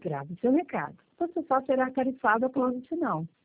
Grave seu recado. Você só será tarifado após o sinal.